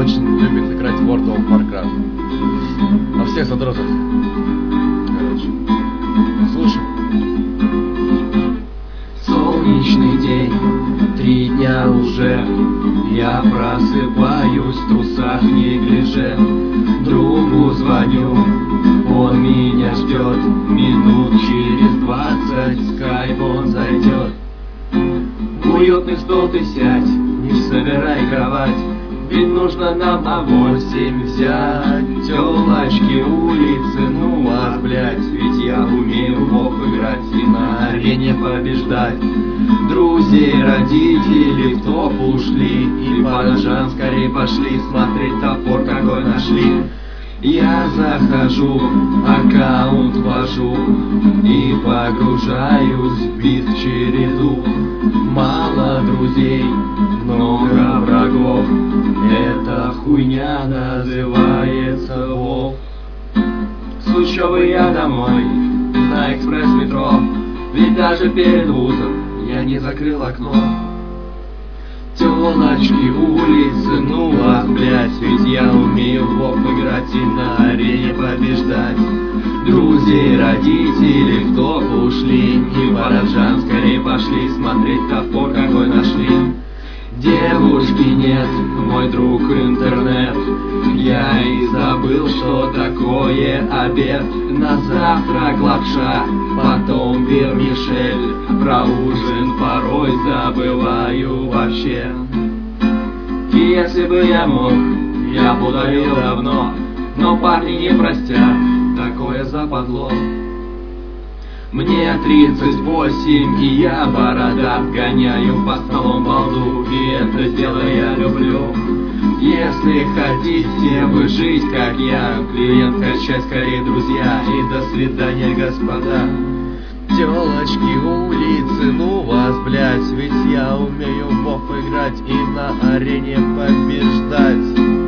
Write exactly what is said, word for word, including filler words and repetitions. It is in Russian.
очень любит играть в World of Warcraft. На всех задротах. Короче, слушай. Солнечный день, три дня уже. Я просыпаюсь в трусах неглиже. Другу звоню, он меня ждет. Минут через двадцать в скайп он зайдет. В уютный стол ты сядь, не собирай кровать, ведь нужно нам на восемь взять. Тёлочки улицы, ну вас, блять, ведь я умею в вов играть и на арене побеждать. Друзей, родителей в топ ушли, и парижан скорее пошли смотреть топор какой нашли. Я захожу, аккаунт ввожу и погружаюсь в бит череду. Мало друзей, много врагов, эта хуйня называется вов. С учебы я домой, на экспресс-метро, ведь даже перед вузом я не закрыл окно. Тёлочки улицы, ну вас, блять, ведь я умею в вов играть и на арене побеждать. Друзей, родителей в топ ушли, и парижан скорее пошли смотреть топор какой нашли. Девушки нет, мой друг интернет, я и забыл, что такое обед. На завтрак лапша, потом вермишель, про ужин порой забываю вообще. И если бы я мог, я бы удалил давно, но парни не простят такое западло. Мне тридцать восемь, и я бородат, гоняю по столам балду, и это дело я люблю. Если хотите вы жить, как я, клиент качать скорее, друзья, и до свидания, господа. Тёлочки улицы, ну вас, блять, ведь я умею в вов играть и на арене побеждать.